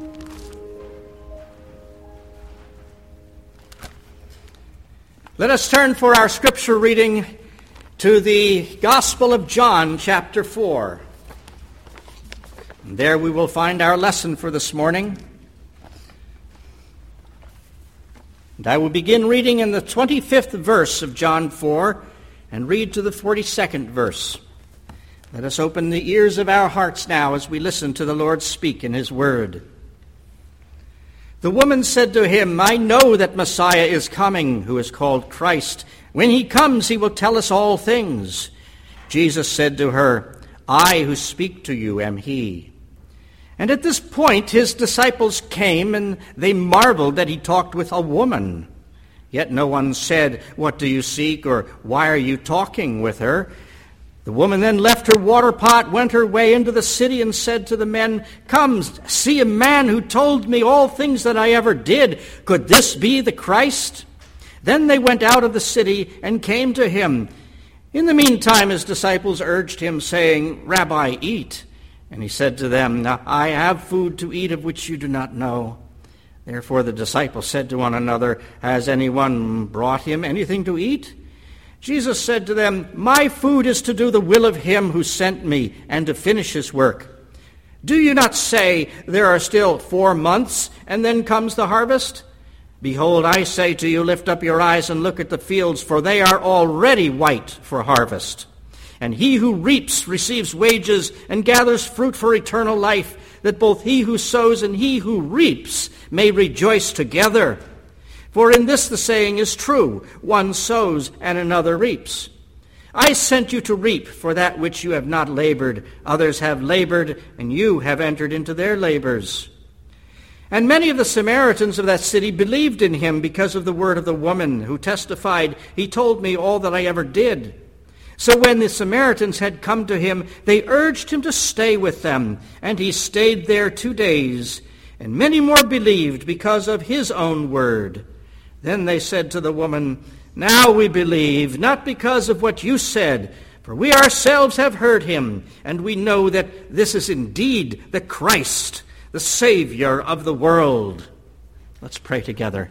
Let us turn for our scripture reading to the Gospel of John, chapter 4. And there we will find our lesson for this morning. And I will begin reading in the 25th verse of John 4 and read to the 42nd verse. Let us open the ears of our hearts now as we listen to the Lord speak in his word. The woman said to him, I know that Messiah is coming, who is called Christ. When he comes, he will tell us all things. Jesus said to her, I who speak to you am he. And at this point his disciples came, and they marveled that he talked with a woman. Yet no one said, What do you seek? Or why are you talking with her? The woman then left her water pot, went her way into the city, and said to the men, Come, see a man who told me all things that I ever did. Could this be the Christ? Then they went out of the city and came to him. In the meantime his disciples urged him, saying, Rabbi, eat. And he said to them, I have food to eat of which you do not know. Therefore the disciples said to one another, Has anyone brought him anything to eat? Jesus said to them, My food is to do the will of him who sent me and to finish his work. Do you not say, There are still 4 months, and then comes the harvest? Behold, I say to you, lift up your eyes and look at the fields, for they are already white for harvest. And he who reaps receives wages and gathers fruit for eternal life, that both he who sows and he who reaps may rejoice together. For in this the saying is true, one sows and another reaps. I sent you to reap for that which you have not labored. Others have labored, and you have entered into their labors. And many of the Samaritans of that city believed in him because of the word of the woman, who testified, He told me all that I ever did. So when the Samaritans had come to him, they urged him to stay with them, and he stayed there 2 days. And many more believed because of his own word. Then they said to the woman, Now we believe, not because of what you said, for we ourselves have heard him, and we know that this is indeed the Christ, the Savior of the world. Let's pray together.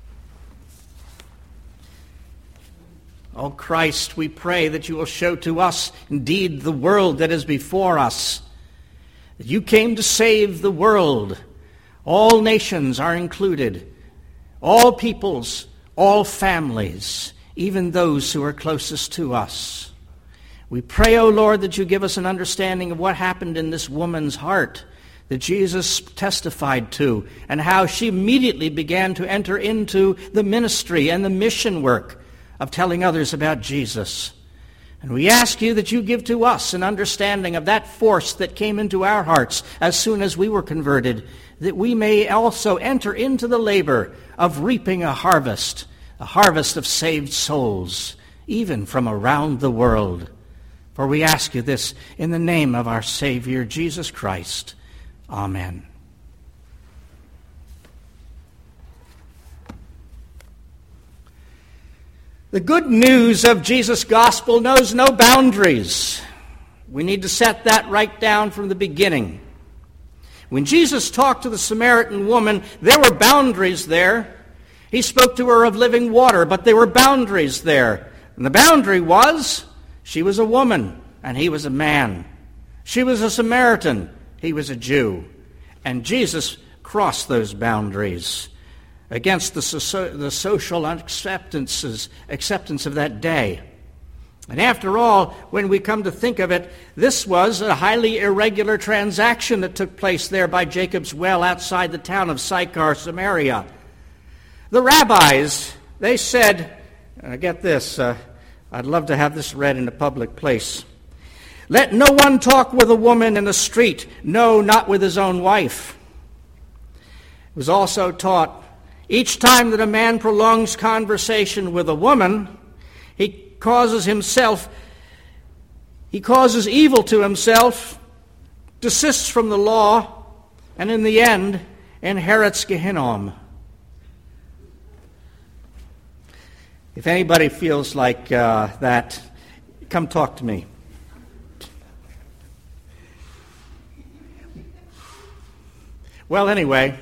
O Christ, we pray that you will show to us indeed the world that is before us, that you came to save the world. All nations are included. All peoples, all families, even those who are closest to us. We pray, O Lord, that you give us an understanding of what happened in this woman's heart that Jesus testified to, and how she immediately began to enter into the ministry and the mission work of telling others about Jesus. And we ask you that you give to us an understanding of that force that came into our hearts as soon as we were converted, that we may also enter into the labor of reaping a harvest of saved souls, even from around the world. For we ask you this in the name of our Savior, Jesus Christ. Amen. The good news of Jesus' gospel knows no boundaries. We need to set that right down from the beginning. When Jesus talked to the Samaritan woman, there were boundaries there. He spoke to her of living water, but there were boundaries there. And the boundary was, she was a woman and he was a man. She was a Samaritan, he was a Jew. And Jesus crossed those boundaries against the social acceptance of that day. And after all, when we come to think of it, this was a highly irregular transaction that took place there by Jacob's well outside the town of Sychar, Samaria. The rabbis, they said, get this, I'd love to have this read in a public place. Let no one talk with a woman in the street, no, not with his own wife. It was also taught, each time that a man prolongs conversation with a woman, he causes evil to himself, desists from the law, and in the end inherits Gehinnom. If anybody feels like that, come talk to me. Well, anyway,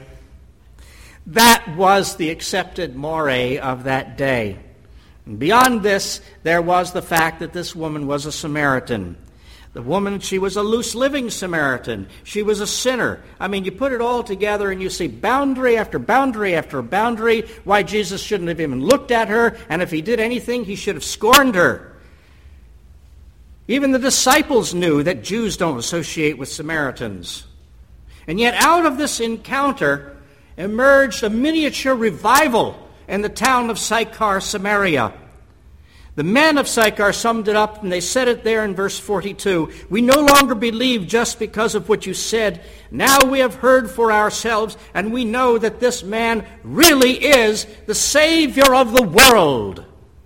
that was the accepted mores of that day. And beyond this, there was the fact that this woman was a Samaritan. The woman, she was a loose-living Samaritan. She was a sinner. I mean, you put it all together and you see boundary after boundary after boundary, why Jesus shouldn't have even looked at her, and if he did anything, he should have scorned her. Even the disciples knew that Jews don't associate with Samaritans. And yet out of this encounter emerged a miniature revival in the town of Sychar, Samaria. The men of Sychar summed it up, and they said it there in verse 42. We no longer believe just because of what you said. Now we have heard for ourselves, and we know that this man really is the Savior of the world.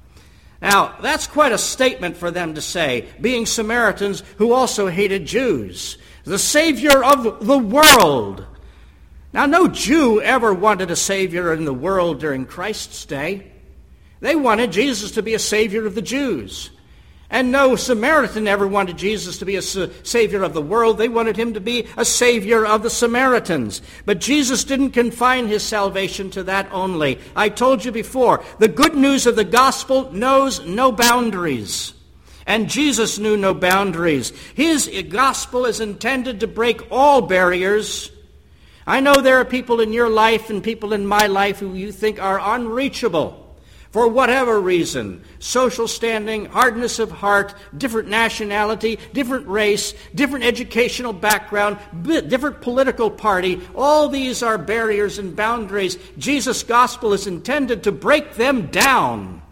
Now, that's quite a statement for them to say, being Samaritans who also hated Jews. The Savior of the world. Now, no Jew ever wanted a Savior in the world during Christ's day. They wanted Jesus to be a Savior of the Jews. And no Samaritan ever wanted Jesus to be a Savior of the world. They wanted him to be a Savior of the Samaritans. But Jesus didn't confine his salvation to that only. I told you before, the good news of the gospel knows no boundaries. And Jesus knew no boundaries. His gospel is intended to break all barriers. I know there are people in your life and people in my life who you think are unreachable. For whatever reason, social standing, hardness of heart, different nationality, different race, different educational background, different political party, all these are barriers and boundaries. Jesus' gospel is intended to break them down.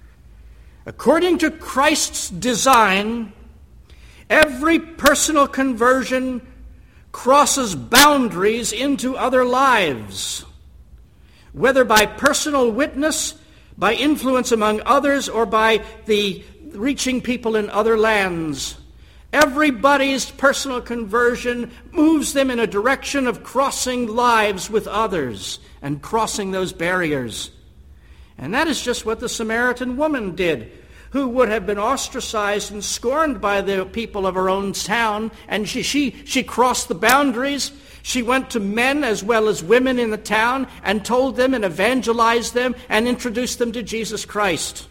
According to Christ's design, every personal conversion crosses boundaries into other lives, whether by personal witness, by influence among others, or by the reaching people in other lands. Everybody's personal conversion moves them in a direction of crossing lives with others and crossing those barriers. And that is just what the Samaritan woman did, who would have been ostracized and scorned by the people of her own town. And she crossed the boundaries. She went to men as well as women in the town and told them and evangelized them and introduced them to Jesus Christ.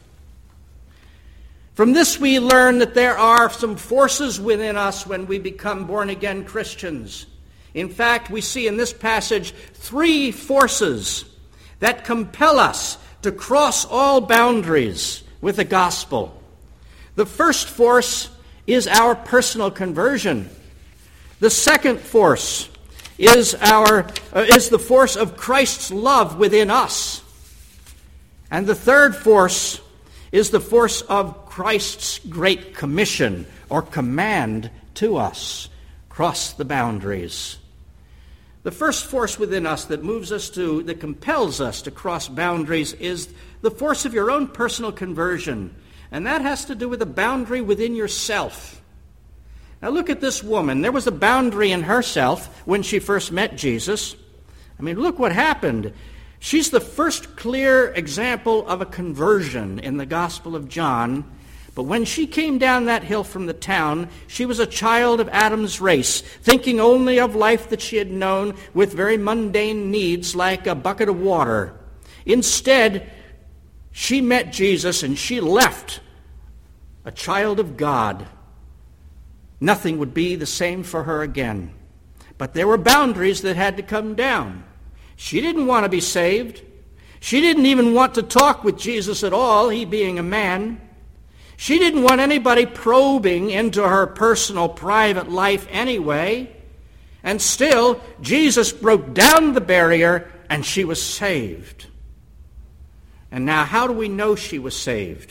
From this we learn that there are some forces within us when we become born-again Christians. In fact, we see in this passage 3 forces that compel us to cross all boundaries with the gospel. The first force is our personal conversion. The second force is the force of Christ's love within us. And the third force is the force of Christ's great commission or command to us. Cross the boundaries. The first force within us that compels us to cross boundaries is the force of your own personal conversion. And that has to do with a boundary within yourself. Now look at this woman. There was a boundary in herself when she first met Jesus. I mean, look what happened. She's the first clear example of a conversion in the Gospel of John. But when she came down that hill from the town, she was a child of Adam's race, thinking only of life that she had known with very mundane needs like a bucket of water. Instead, she met Jesus and she left a child of God. Nothing would be the same for her again. But there were boundaries that had to come down. She didn't want to be saved. She didn't even want to talk with Jesus at all, he being a man. She didn't want anybody probing into her personal, private life anyway. And still, Jesus broke down the barrier and she was saved. And now, how do we know she was saved?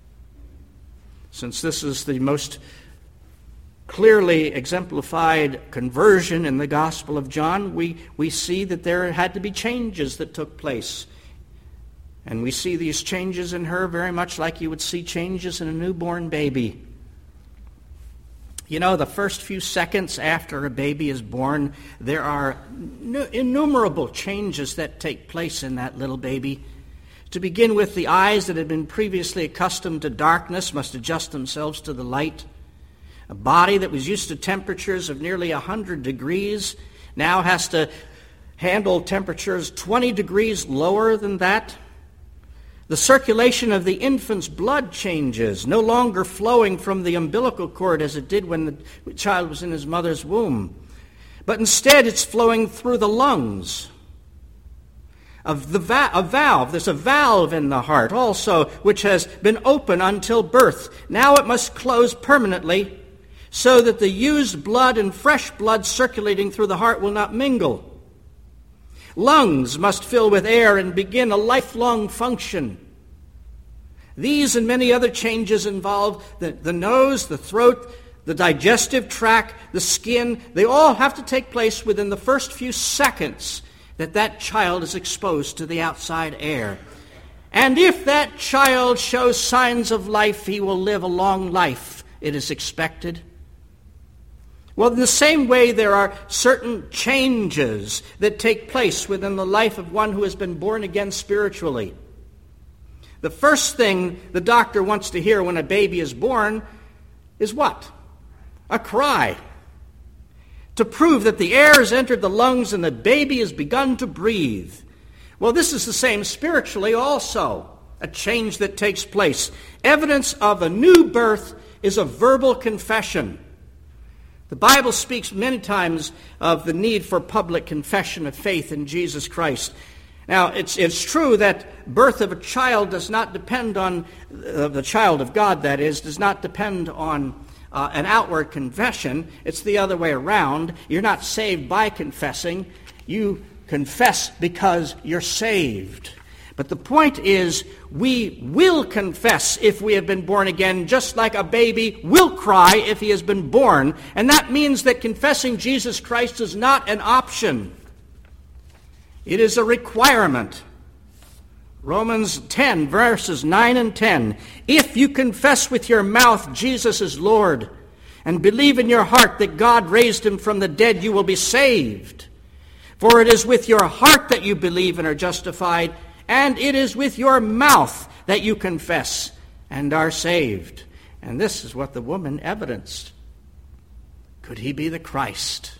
Since this is the most clearly exemplified conversion in the Gospel of John, we see that there had to be changes that took place. And we see these changes in her very much like you would see changes in a newborn baby. You know, the first few seconds after a baby is born, there are innumerable changes that take place in that little baby. To begin with, the eyes that had been previously accustomed to darkness must adjust themselves to the light. A body that was used to temperatures of nearly 100 degrees now has to handle temperatures 20 degrees lower than that. The circulation of the infant's blood changes, no longer flowing from the umbilical cord as it did when the child was in his mother's womb, but instead it's flowing through the lungs. There's a valve in the heart also, which has been open until birth. Now it must close permanently so that the used blood and fresh blood circulating through the heart will not mingle. Lungs must fill with air and begin a lifelong function. These and many other changes involve the nose, the throat, the digestive tract, the skin. They all have to take place within the first few seconds that child is exposed to the outside air. And if that child shows signs of life, he will live a long life, it is expected. Well, in the same way, there are certain changes that take place within the life of one who has been born again spiritually. The first thing the doctor wants to hear when a baby is born is what? A cry. To prove that the air has entered the lungs and the baby has begun to breathe. Well, this is the same spiritually also, a change that takes place. Evidence of a new birth is a verbal confession. The Bible speaks many times of the need for public confession of faith in Jesus Christ. Now, it's true that birth of a child does not depend on, the child of God that is, does not depend on an outward confession. It's the other way around. You're not saved by confessing. You confess because you're saved. But the point is, we will confess if we have been born again, just like a baby will cry if he has been born. And that means that confessing Jesus Christ is not an option. It is a requirement. Romans 10, verses 9 and 10. If you confess with your mouth Jesus is Lord, and believe in your heart that God raised him from the dead, you will be saved. For it is with your heart that you believe and are justified, and it is with your mouth that you confess and are saved. And this is what the woman evidenced. Could he be the Christ?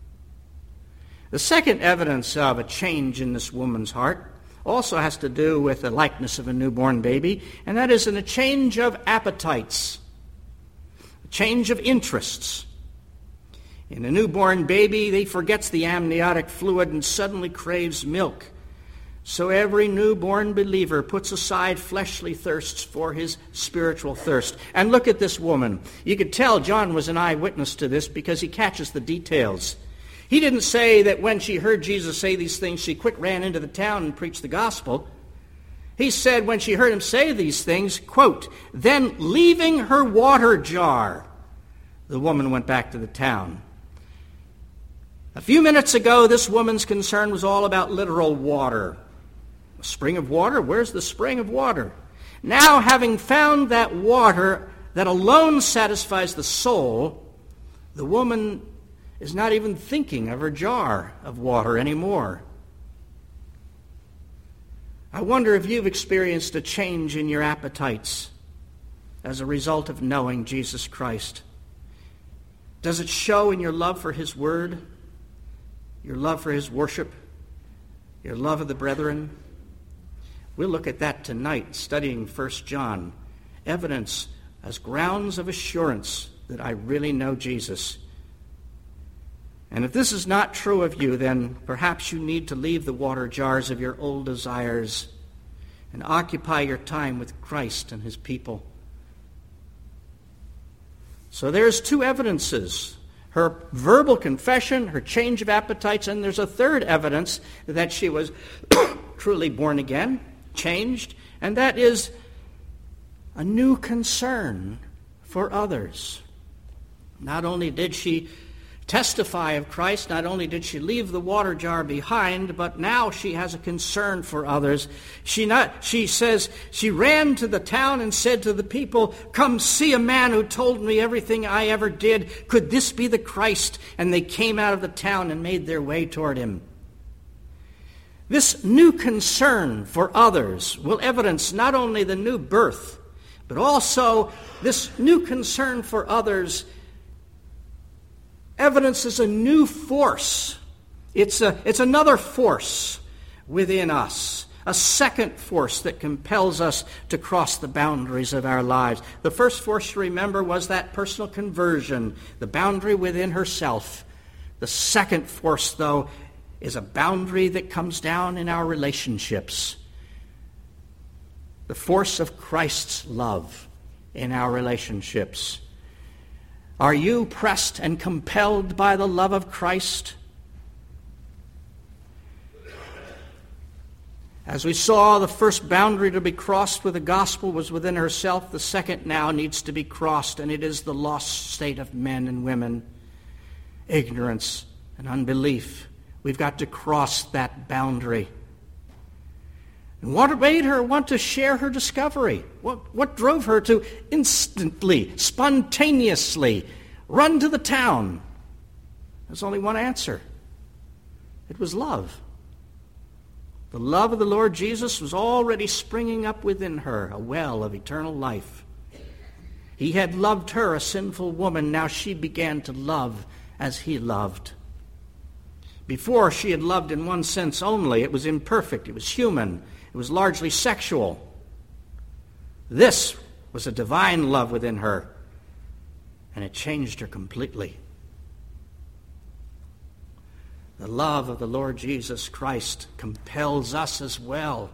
The second evidence of a change in this woman's heart also has to do with the likeness of a newborn baby, and that is in a change of appetites, a change of interests. In a newborn baby, he forgets the amniotic fluid and suddenly craves milk. So every newborn believer puts aside fleshly thirsts for his spiritual thirst. And look at this woman. You could tell John was an eyewitness to this because he catches the details. He didn't say that when she heard Jesus say these things, she quick ran into the town and preached the gospel. He said when she heard him say these things, quote, then leaving her water jar, the woman went back to the town. A few minutes ago, this woman's concern was all about literal water. A spring of water? Where's the spring of water? Now, having found that water that alone satisfies the soul, the woman is not even thinking of her jar of water anymore. I wonder if you've experienced a change in your appetites as a result of knowing Jesus Christ. Does it show in your love for his word, your love for his worship, your love of the brethren? We'll look at that tonight, studying 1 John. Evidence as grounds of assurance that I really know Jesus. And if this is not true of you, then perhaps you need to leave the water jars of your old desires and occupy your time with Christ and his people. So there's two evidences. Her verbal confession, her change of appetites, and there's a third evidence that she was truly born again, changed, and that is a new concern for others. Not only did she testify of Christ, not only did she leave the water jar behind, but now she has a concern for others. She says, she ran to the town and said to the people, come see a man who told me everything I ever did. Could this be the Christ? And they came out of the town and made their way toward him. This new concern for others will evidence not only the new birth, but also this new concern for others evidences a new force It's another force within us, a second force that compels us to cross the boundaries of our lives. The first force, you remember, was that personal conversion, the boundary within herself. The second force, though, is a boundary that comes down in our relationships. The force of Christ's love in our relationships. Are you pressed and compelled by the love of Christ? As we saw, the first boundary to be crossed with the gospel was within herself. The second now needs to be crossed, and it is the lost state of men and women. Ignorance and unbelief. We've got to cross that boundary. And what made her want to share her discovery? What drove her to instantly, spontaneously run to the town? There's only one answer. It was love. The love of the Lord Jesus was already springing up within her, a well of eternal life. He had loved her, a sinful woman. Now she began to love as he loved. Before, she had loved in one sense only. It was imperfect. It was human. It was largely sexual. This was a divine love within her, and it changed her completely. The love of the Lord Jesus Christ compels us as well.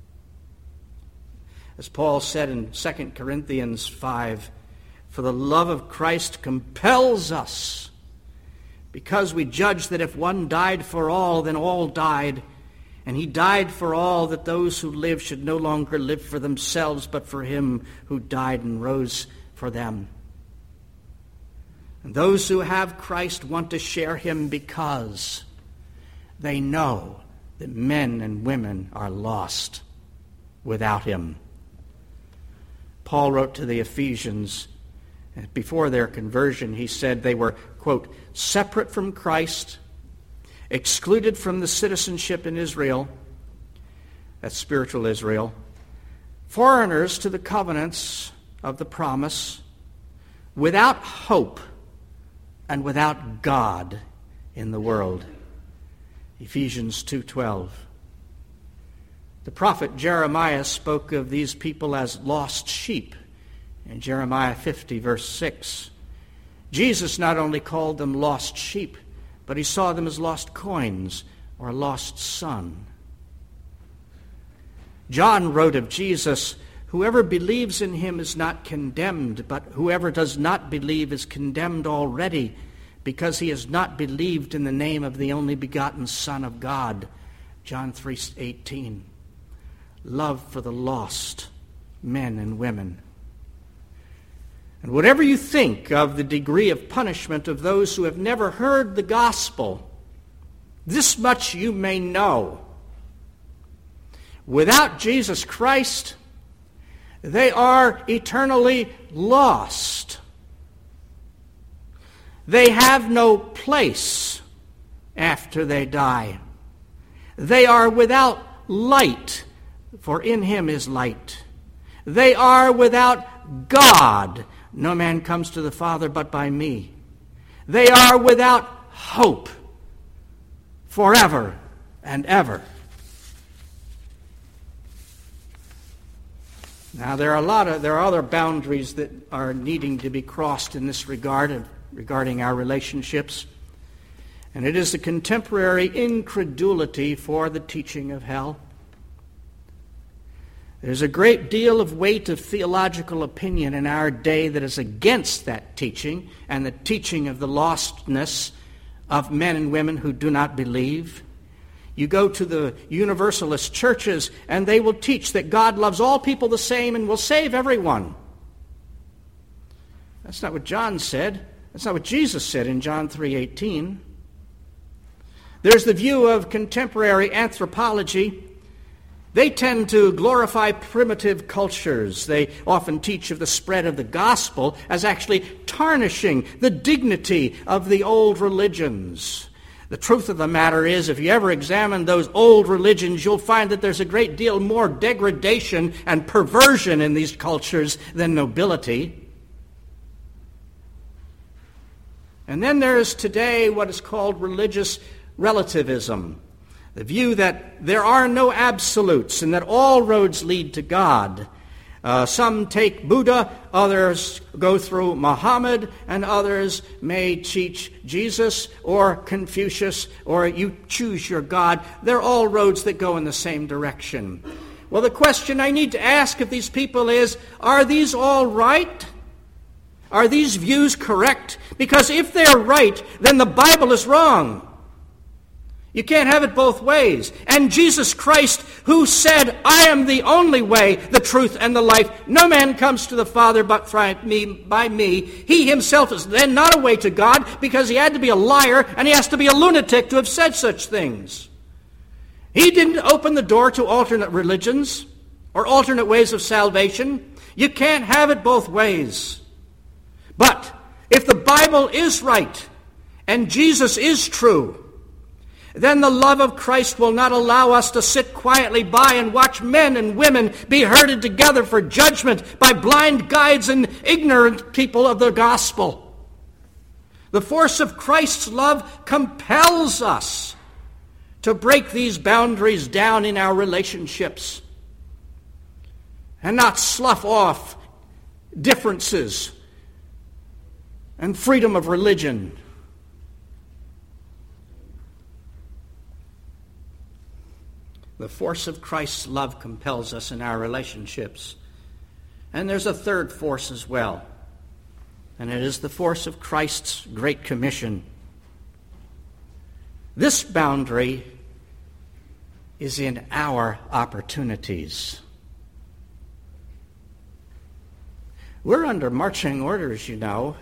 As Paul said in 2 Corinthians 5, "For the love of Christ compels us, because we judge that if one died for all, then all died. And he died for all, that those who live should no longer live for themselves, but for him who died and rose for them." And those who have Christ want to share him because they know that men and women are lost without him. Paul wrote to the Ephesians, before their conversion, he said they were, quote, "separate from Christ, excluded from the citizenship in Israel," that's spiritual Israel, "foreigners to the covenants of the promise, without hope and without God in the world." Ephesians 2:12. The prophet Jeremiah spoke of these people as lost sheep in Jeremiah 50, verse 6. Jesus not only called them lost sheep, but he saw them as lost coins or a lost son. John wrote of Jesus, "Whoever believes in him is not condemned, but whoever does not believe is condemned already, because he has not believed in the name of the only begotten Son of God." John 3:18. Love for the lost, men and women. And whatever you think of the degree of punishment of those who have never heard the gospel, this much you may know. Without Jesus Christ, they are eternally lost. They have no place after they die. They are without light, for in him is light. They are without God. No man comes to the Father but by me. They are without hope forever and ever. Now there are other boundaries that are needing to be crossed in this regard, regarding our relationships. And it is the contemporary incredulity for the teaching of hell. There's a great deal of weight of theological opinion in our day that is against that teaching and the teaching of the lostness of men and women who do not believe. You go to the Universalist churches and they will teach that God loves all people the same and will save everyone. That's not what John said. That's not what Jesus said in John 3:18. There's the view of contemporary anthropology. They tend to glorify primitive cultures. They often teach of the spread of the gospel as actually tarnishing the dignity of the old religions. The truth of the matter is, if you ever examine those old religions, you'll find that there's a great deal more degradation and perversion in these cultures than nobility. And then there is today what is called religious relativism, the view that there are no absolutes and that all roads lead to God. Some take Buddha, others go through Muhammad, and others may teach Jesus or Confucius, or you choose your God. They're all roads that go in the same direction. Well, the question I need to ask of these people is, are these all right? Are these views correct? Because if they're right, then the Bible is wrong. You can't have it both ways. And Jesus Christ, who said, I am the only way, the truth, and the life. No man comes to the Father but by me. He himself is then not a way to God because he had to be a liar and he has to be a lunatic to have said such things. He didn't open the door to alternate religions or alternate ways of salvation. You can't have it both ways. But if the Bible is right and Jesus is true, then the love of Christ will not allow us to sit quietly by and watch men and women be herded together for judgment by blind guides and ignorant people of the gospel. The force of Christ's love compels us to break these boundaries down in our relationships and not slough off differences and freedom of religion. The force of Christ's love compels us in our relationships. And there's a third force as well, and it is the force of Christ's Great Commission. This boundary is in our opportunities. We're under marching orders, you know.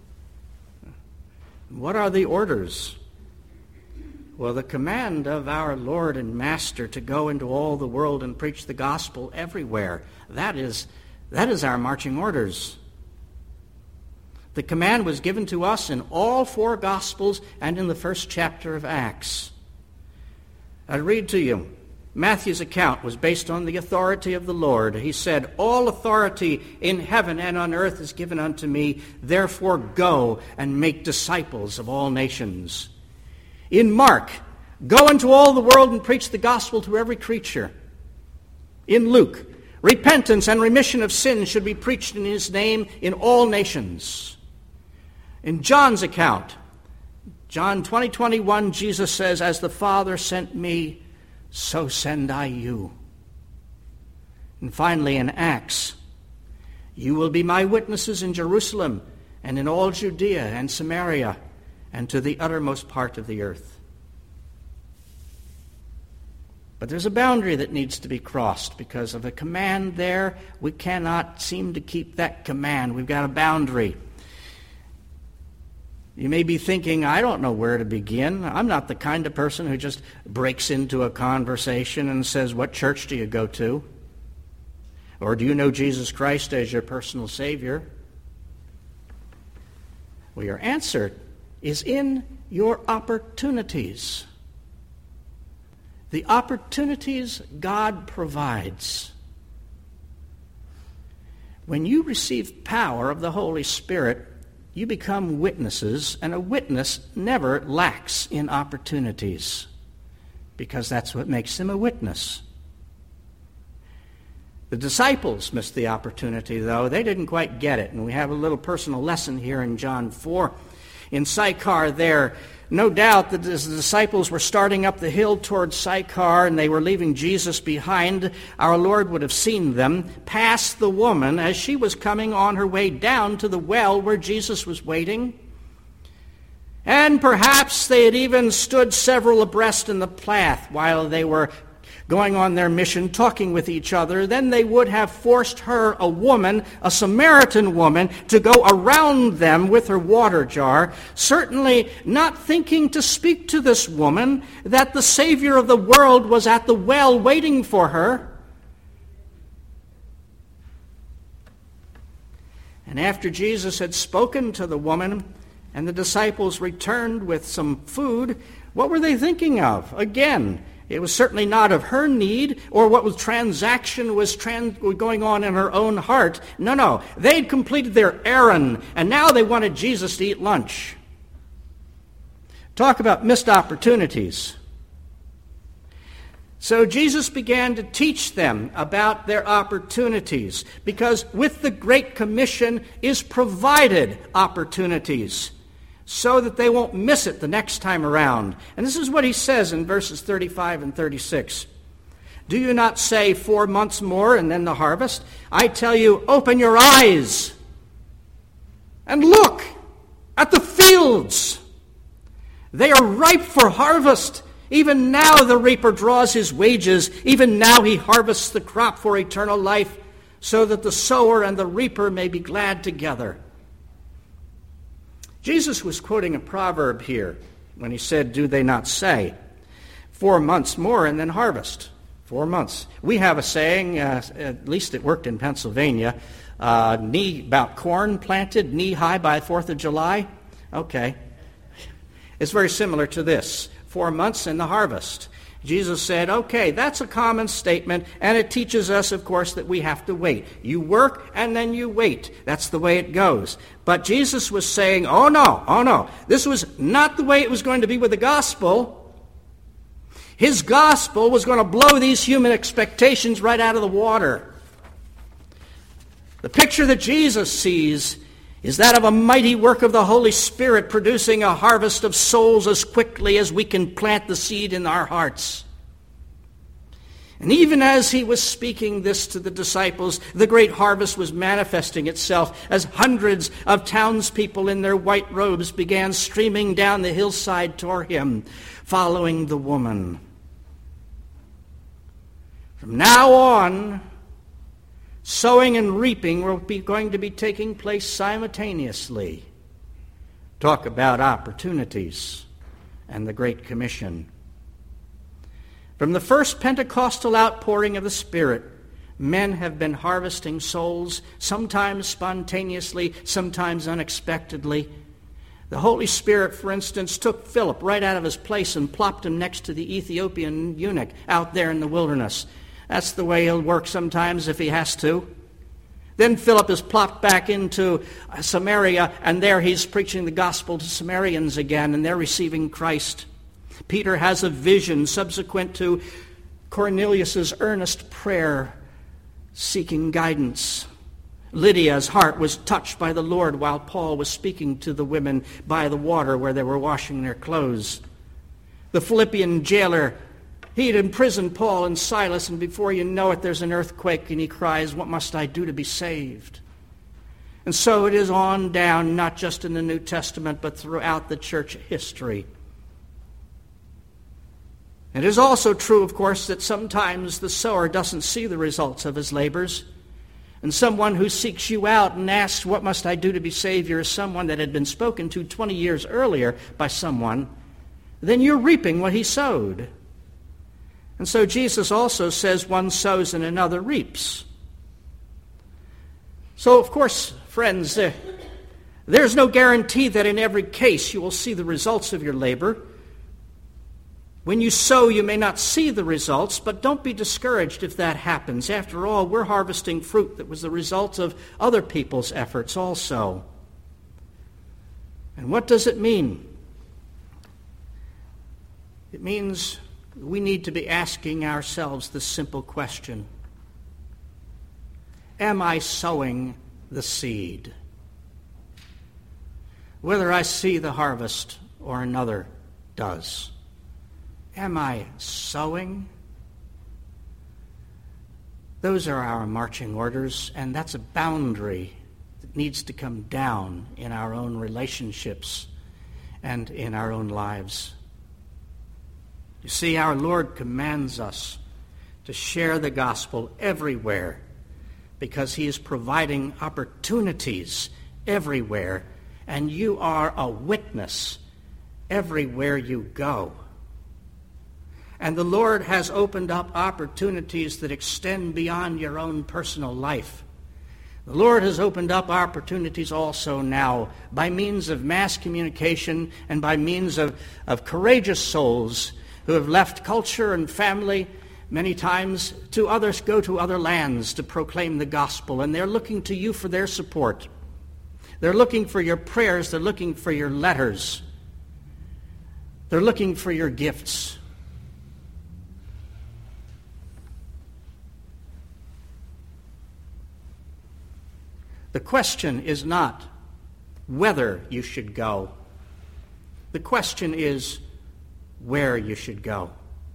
What are the orders? Well, the command of our Lord and Master to go into all the world and preach the gospel everywhere, that is our marching orders. The command was given to us in all four Gospels and in the first chapter of Acts. I read to you. Matthew's account was based on the authority of the Lord. He said, all authority in heaven and on earth is given unto me. Therefore go and make disciples of all nations. In Mark, go into all the world and preach the gospel to every creature. In Luke, repentance and remission of sins should be preached in his name in all nations. In John's account, John 20:21, Jesus says, as the Father sent me, so send I you. And finally in Acts, you will be my witnesses in Jerusalem and in all Judea and Samaria and to the uttermost part of the earth. But there's a boundary that needs to be crossed because of a command there. We cannot seem to keep that command. We've got a boundary. You may be thinking, I don't know where to begin. I'm not the kind of person who just breaks into a conversation and says, what church do you go to? Or do you know Jesus Christ as your personal Savior? Well, your answer is in your opportunities. The opportunities God provides. When you receive power of the Holy Spirit, you become witnesses, and a witness never lacks in opportunities, because that's what makes him a witness. The disciples missed the opportunity, though. They didn't quite get it, and we have a little personal lesson here in John 4. In Sychar there, no doubt that as the disciples were starting up the hill towards Sychar and they were leaving Jesus behind, our Lord would have seen them pass the woman as she was coming on her way down to the well where Jesus was waiting. And perhaps they had even stood several abreast in the path while they were going on their mission, talking with each other. Then they would have forced her, a woman, a Samaritan woman, to go around them with her water jar, certainly not thinking to speak to this woman that the Savior of the world was at the well waiting for her. And after Jesus had spoken to the woman and the disciples returned with some food, what were they thinking of? Again, it was certainly not of her need or what was transaction was going on in her own heart. No. They'd completed their errand, and now they wanted Jesus to eat lunch. Talk about missed opportunities. So Jesus began to teach them about their opportunities, because with the Great Commission is provided opportunities so that they won't miss it the next time around. And this is what he says in verses 35 and 36. Do you not say 4 months more and then the harvest? I tell you, open your eyes and look at the fields. They are ripe for harvest. Even now the reaper draws his wages. Even now he harvests the crop for eternal life, so that the sower and the reaper may be glad together. Jesus was quoting a proverb here when he said, do they not say, 4 months more and then harvest? 4 months. We have a saying, at least it worked in Pennsylvania, about corn planted knee-high by 4th of July. Okay. It's very similar to this. 4 months and the harvest. Jesus said, okay, that's a common statement, and it teaches us, of course, that we have to wait. You work and then you wait. That's the way it goes. But Jesus was saying, oh no, this was not the way it was going to be with the gospel. His gospel was going to blow these human expectations right out of the water. The picture that Jesus sees is that of a mighty work of the Holy Spirit producing a harvest of souls as quickly as we can plant the seed in our hearts. And even as he was speaking this to the disciples, the great harvest was manifesting itself as hundreds of townspeople in their white robes began streaming down the hillside toward him, following the woman. From now on, sowing and reaping will be going to be taking place simultaneously. Talk about opportunities and the Great Commission. From the first Pentecostal outpouring of the Spirit, men have been harvesting souls, sometimes spontaneously, sometimes unexpectedly. The Holy Spirit, for instance, took Philip right out of his place and plopped him next to the Ethiopian eunuch out there in the wilderness. That's the way he'll work sometimes if he has to. Then Philip is plopped back into Samaria, and there he's preaching the gospel to Samaritans again, and they're receiving Christ. Peter has a vision subsequent to Cornelius' earnest prayer seeking guidance. Lydia's heart was touched by the Lord while Paul was speaking to the women by the water where they were washing their clothes. The Philippian jailer, he had imprisoned Paul and Silas, and before you know it, there's an earthquake, and he cries, "What must I do to be saved?" And so it is on down, not just in the New Testament, but throughout the church history. It is also true, of course, that sometimes the sower doesn't see the results of his labors. And someone who seeks you out and asks, "What must I do to be saved?" is someone that had been spoken to 20 years earlier by someone. Then you're reaping what he sowed. And so Jesus also says one sows and another reaps. So, of course, friends, there's no guarantee that in every case you will see the results of your labor. When you sow, you may not see the results, but don't be discouraged if that happens. After all, we're harvesting fruit that was the result of other people's efforts also. And what does it mean? It means we need to be asking ourselves this simple question: am I sowing the seed? Whether I see the harvest or another does. Am I sowing? Those are our marching orders, and that's a boundary that needs to come down in our own relationships and in our own lives. You see, our Lord commands us to share the gospel everywhere because he is providing opportunities everywhere, and you are a witness everywhere you go. And the Lord has opened up opportunities that extend beyond your own personal life. The Lord has opened up opportunities also now by means of mass communication and by means of courageous souls who have left culture and family many times to others, go to other lands to proclaim the gospel, and they're looking to you for their support. They're looking for your prayers. They're looking for your letters. They're looking for your gifts. The question is not whether you should go. The question is where you should go.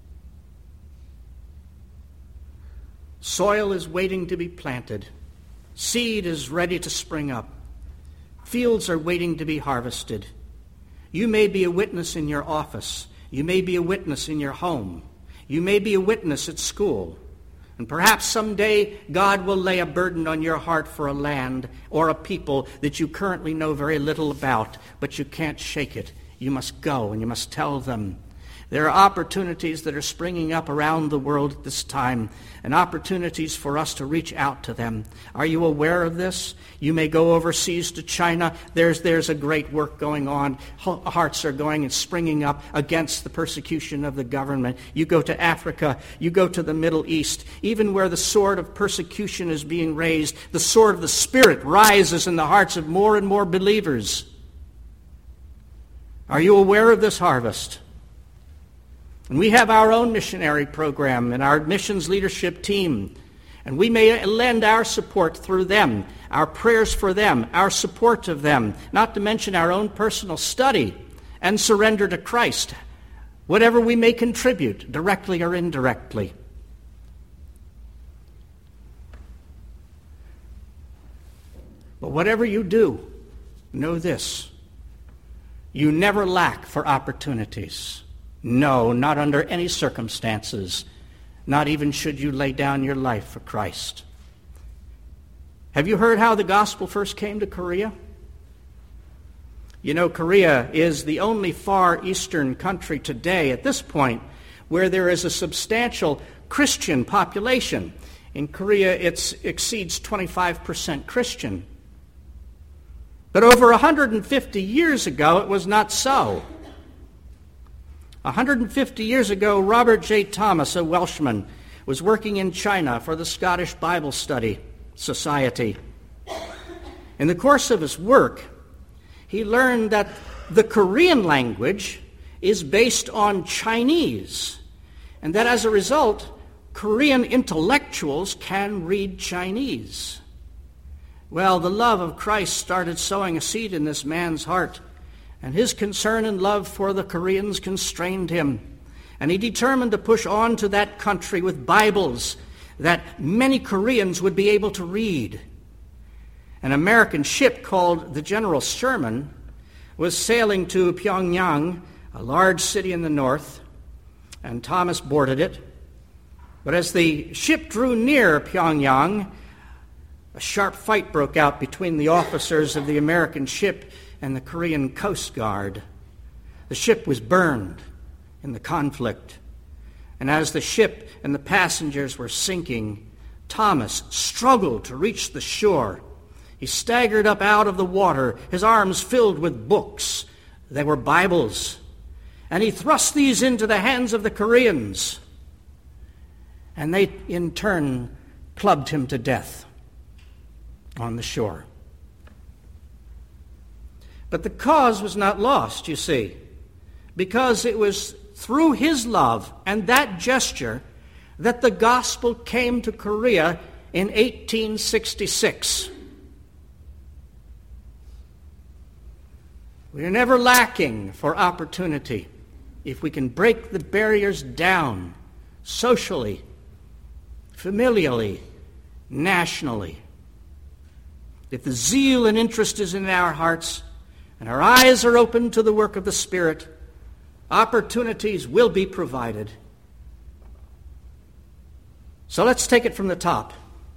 Soil is waiting to be planted. Seed is ready to spring up. Fields are waiting to be harvested. You may be a witness in your office. You may be a witness in your home. You may be a witness at school. And perhaps someday God will lay a burden on your heart for a land or a people that you currently know very little about, but you can't shake it. You must go and you must tell them. There are opportunities that are springing up around the world at this time, and opportunities for us to reach out to them. Are you aware of this? You may go overseas to China. There's a great work going on. Hearts are going and springing up against the persecution of the government. You go to Africa. You go to the Middle East. Even where the sword of persecution is being raised, the sword of the Spirit rises in the hearts of more and more believers. Are you aware of this harvest? And we have our own missionary program and our missions leadership team. And we may lend our support through them, our prayers for them, our support of them, not to mention our own personal study and surrender to Christ, whatever we may contribute, directly or indirectly. But whatever you do, know this: you never lack for opportunities. No, not under any circumstances, not even should you lay down your life for Christ. Have you heard how the gospel first came to Korea? You know, Korea is the only Far Eastern country today at this point where there is a substantial Christian population. In Korea, it exceeds 25% Christian. But over 150 years ago, it was not so. 150 years ago, Robert J. Thomas, a Welshman, was working in China for the Scottish Bible Study Society. In the course of his work, he learned that the Korean language is based on Chinese, and that as a result, Korean intellectuals can read Chinese. Well, the love of Christ started sowing a seed in this man's heart, and his concern and love for the Koreans constrained him. And he determined to push on to that country with Bibles that many Koreans would be able to read. An American ship called the General Sherman was sailing to Pyongyang, a large city in the north, and Thomas boarded it. But as the ship drew near Pyongyang, a sharp fight broke out between the officers of the American ship and the Korean Coast Guard. The ship was burned in the conflict. And as the ship and the passengers were sinking, Thomas struggled to reach the shore. He staggered up out of the water, his arms filled with books. They were Bibles. And he thrust these into the hands of the Koreans. And they, in turn, clubbed him to death on the shore. But the cause was not lost, you see, because it was through his love and that gesture that the gospel came to Korea in 1866. We are never lacking for opportunity if we can break the barriers down socially, familially, nationally. If the zeal and interest is in our hearts, and our eyes are open to the work of the Spirit, opportunities will be provided. So let's take it from the top.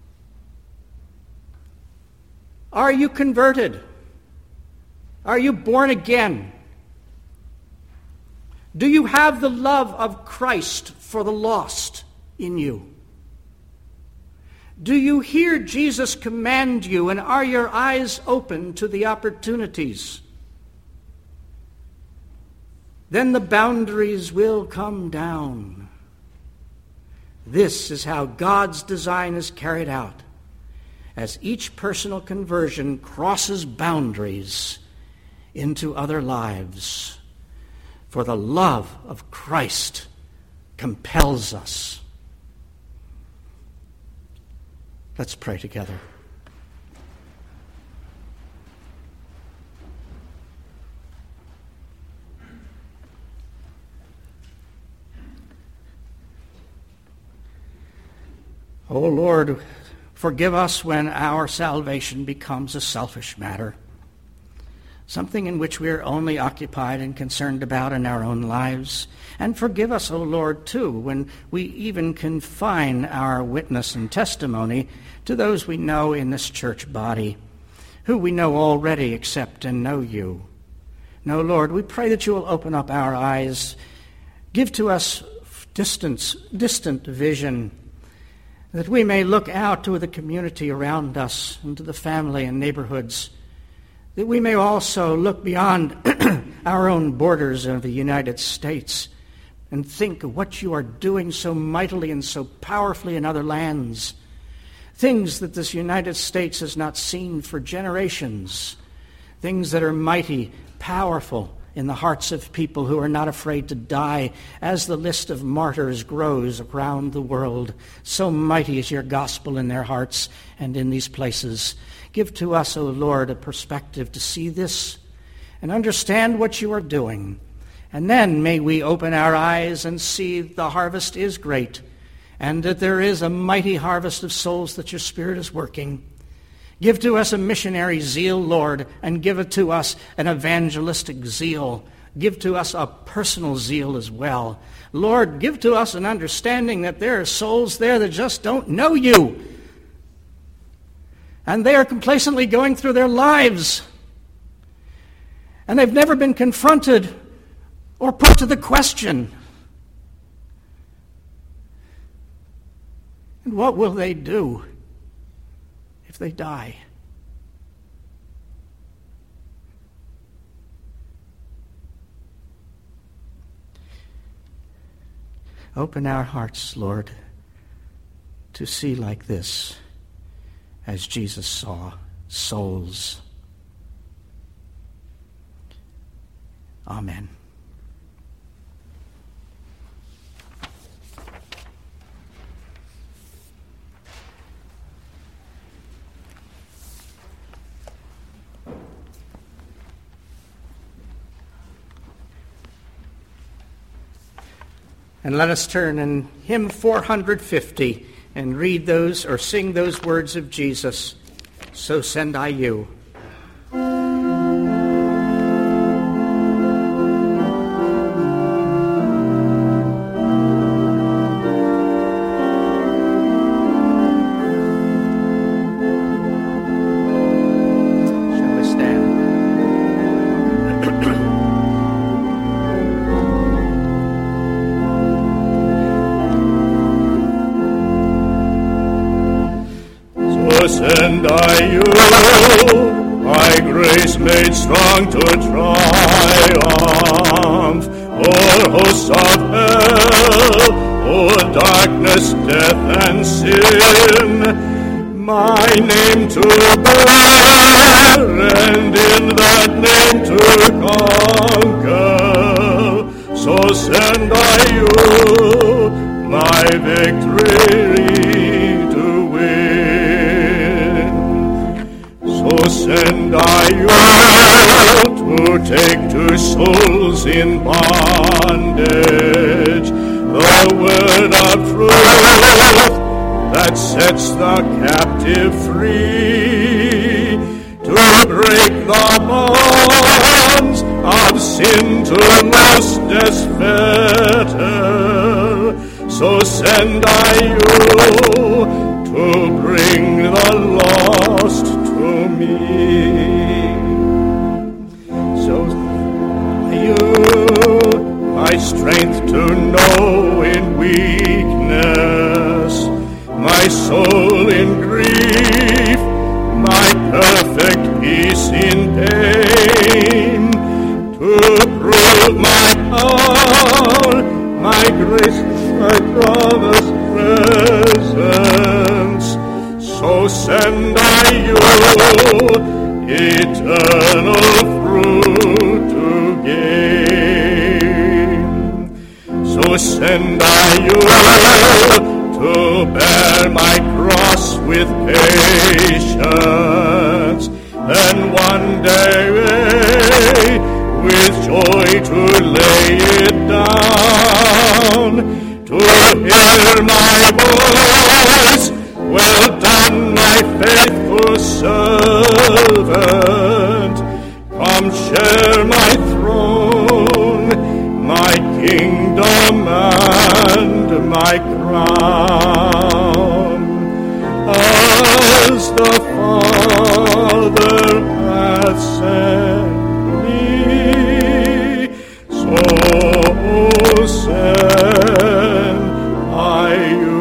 Are you converted? Are you born again? Do you have the love of Christ for the lost in you? Do you hear Jesus command you, and are your eyes open to the opportunities? Then the boundaries will come down. This is how God's design is carried out, as each personal conversion crosses boundaries into other lives. for the love of Christ compels us. Let's pray together. O Lord, forgive us when our salvation becomes a selfish matter, something in which we are only occupied and concerned about in our own lives. And forgive us, O Lord, too, when we even confine our witness and testimony to those we know in this church body, who we know already accept and know you. No, Lord, we pray that you will open up our eyes, give to us distant vision, that we may look out to the community around us and to the family and neighborhoods, that we may also look beyond our own borders of the United States and think of what you are doing so mightily and so powerfully in other lands, things that this United States has not seen for generations, things that are mighty, powerful in the hearts of people who are not afraid to die as the list of martyrs grows around the world. So mighty is your gospel in their hearts and in these places. Give to us, O Lord, a perspective to see this and understand what you are doing. And then may we open our eyes and see the harvest is great and that there is a mighty harvest of souls that your Spirit is working. Give to us a missionary zeal, Lord, and give it to us an evangelistic zeal. Give to us a personal zeal as well. Lord, give to us an understanding that there are souls there that just don't know you. And they are complacently going through their lives. And they've never been confronted or put to the question. And what will they do if they die? Open our hearts, Lord, to see like this, as Jesus saw souls. Amen. And let us turn in hymn 450 and read those or sing those words of Jesus, "So send I you." Send I you, by grace made strong to triumph o'er hosts of hell, o'er darkness, death, and sin, my name to bear, and in that name to conquer. So send I you, my victory to win. So send I you to take to souls in bondage the word of truth that sets the captive free, to break the bonds of sin to lostness fetter. So send I you to bring the lost to me. So you, my strength to know in weakness, my soul in grief, my perfect peace in pain, to prove my power, my grace, my promised presence. So send I you eternal fruit to gain. send I you to bear my cross with patience, and one day with joy to lay it down, to hear my voice, well done, my faithful servant, come share my throne, my kingdom and my crown. As the Father hath sent me, so send I you.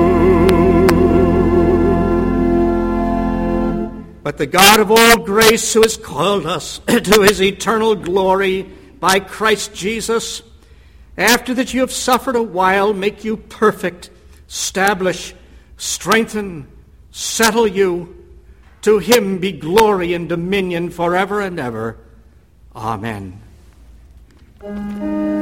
But the God of all grace, who has called us to his eternal glory by Christ Jesus, after that you have suffered a while, make you perfect, establish, strengthen, settle you. To him be glory and dominion forever and ever. Amen.